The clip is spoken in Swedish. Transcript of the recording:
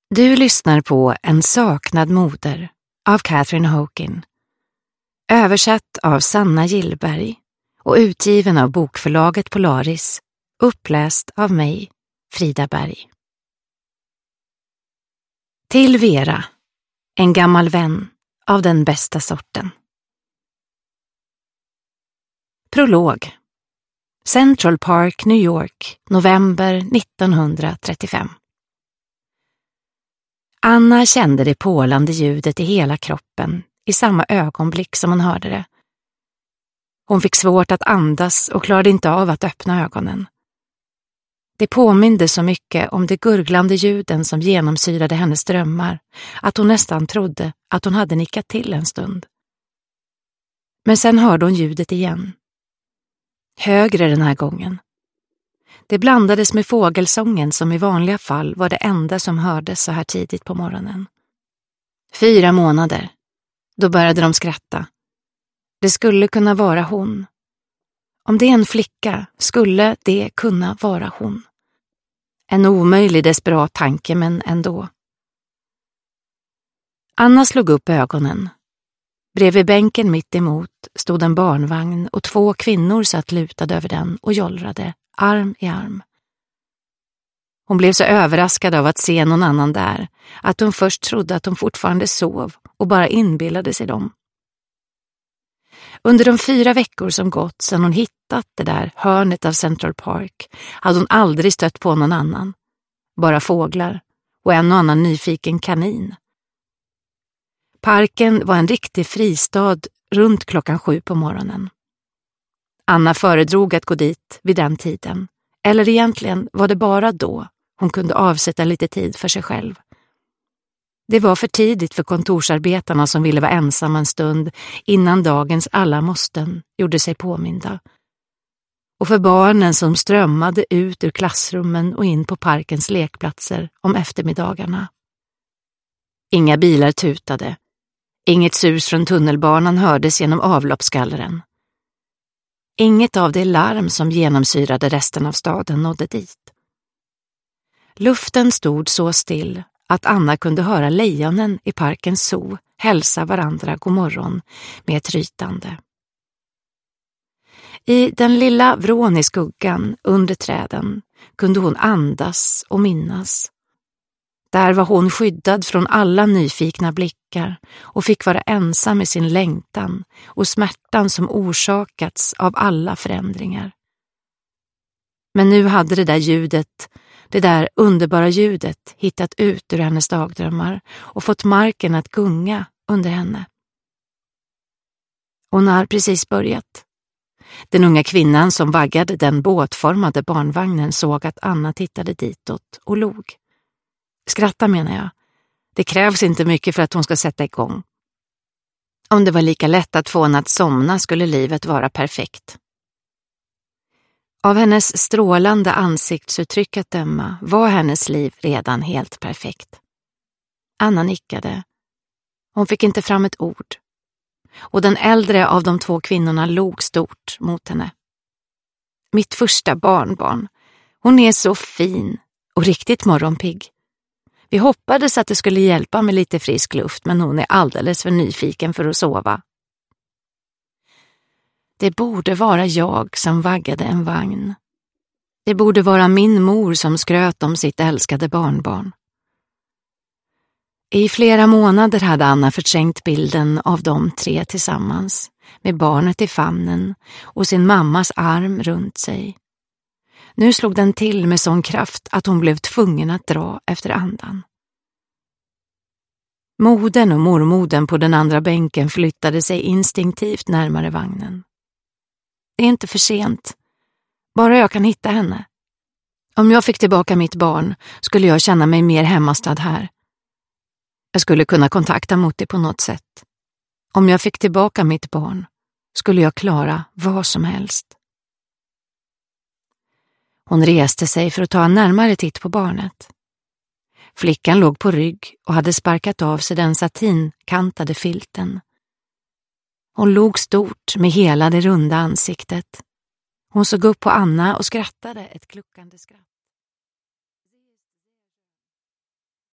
Du lyssnar på En saknad moder av Catherine Hookin. Översatt av Sanna Gillberg och utgiven av bokförlaget Polaris. Uppläst av mig, Frida Berg. Till Vera, en gammal vän av den bästa sorten. Prolog. Central Park, New York, november 1935. Anna kände det pålande ljudet i hela kroppen i samma ögonblick som hon hörde det. Hon fick svårt att andas och klarade inte av att öppna ögonen. Det påminde så mycket om de gurglande ljuden som genomsyrade hennes drömmar att hon nästan trodde att hon hade nickat till en stund. Men sen hörde hon ljudet igen. Högre den här gången. Det blandades med fågelsången som i vanliga fall var det enda som hördes så här tidigt på morgonen. 4 månader. Då började de skratta. Det skulle kunna vara hon. Om det är en flicka skulle det kunna vara hon. En omöjlig desperat tanke, men ändå. Anna slog upp ögonen. Bredvid bänken mitt emot stod en barnvagn och 2 kvinnor satt lutade över den och jollrade, arm i arm. Hon blev så överraskad av att se någon annan där att hon först trodde att hon fortfarande sov och bara inbillade sig dem. Under de 4 veckor som gått sedan hon hittat det där hörnet av Central Park hade hon aldrig stött på någon annan. Bara fåglar och en och annan nyfiken kanin. Parken var en riktig fristad runt klockan 7 på morgonen. Anna föredrog att gå dit vid den tiden. Eller egentligen var det bara då hon kunde avsätta lite tid för sig själv. Det var för tidigt för kontorsarbetarna som ville vara ensamma en stund innan dagens alla måsten gjorde sig påminda. Och för barnen som strömmade ut ur klassrummen och in på parkens lekplatser om eftermiddagarna. Inga bilar tutade. Inget sus från tunnelbanan hördes genom avloppsgallren. Inget av det larm som genomsyrade resten av staden nådde dit. Luften stod så still att Anna kunde höra lejonen i parkens zoo hälsa varandra god morgon med ett rytande. I den lilla vrån i skuggan under träden kunde hon andas och minnas. Där var hon skyddad från alla nyfikna blickar och fick vara ensam med sin längtan och smärtan som orsakats av alla förändringar. Men nu hade det där ljudet, det där underbara ljudet, hittat ut ur hennes dagdrömmar och fått marken att gunga under henne. Hon har precis börjat. Den unga kvinnan som vaggade den båtformade barnvagnen såg att Anna tittade ditåt och log. Skratta menar jag. Det krävs inte mycket för att hon ska sätta igång. Om det var lika lätt att få henne att somna skulle livet vara perfekt. Av hennes strålande ansiktsuttryck att döma var hennes liv redan helt perfekt. Anna nickade. Hon fick inte fram ett ord. Och den äldre av de 2 kvinnorna log stort mot henne. Mitt första barnbarn. Hon är så fin och riktigt morgonpigg. Vi hoppades att det skulle hjälpa med lite frisk luft, men hon är alldeles för nyfiken för att sova. Det borde vara jag som vaggade en vagn. Det borde vara min mor som skröt om sitt älskade barnbarn. I flera månader hade Anna förträngt bilden av de 3 tillsammans, med barnet i famnen och sin mammas arm runt sig. Nu slog den till med sån kraft att hon blev tvungen att dra efter andan. Modern och mormodern på den andra bänken flyttade sig instinktivt närmare vagnen. Det är inte för sent. Bara jag kan hitta henne. Om jag fick tillbaka mitt barn skulle jag känna mig mer hemmastad här. Jag skulle kunna kontakta Mutti på något sätt. Om jag fick tillbaka mitt barn skulle jag klara vad som helst. Hon reste sig för att ta en närmare titt på barnet. Flickan låg på rygg och hade sparkat av sig den satinkantade filten. Hon log stort med hela det runda ansiktet. Hon såg upp på Anna och skrattade ett kluckande skratt.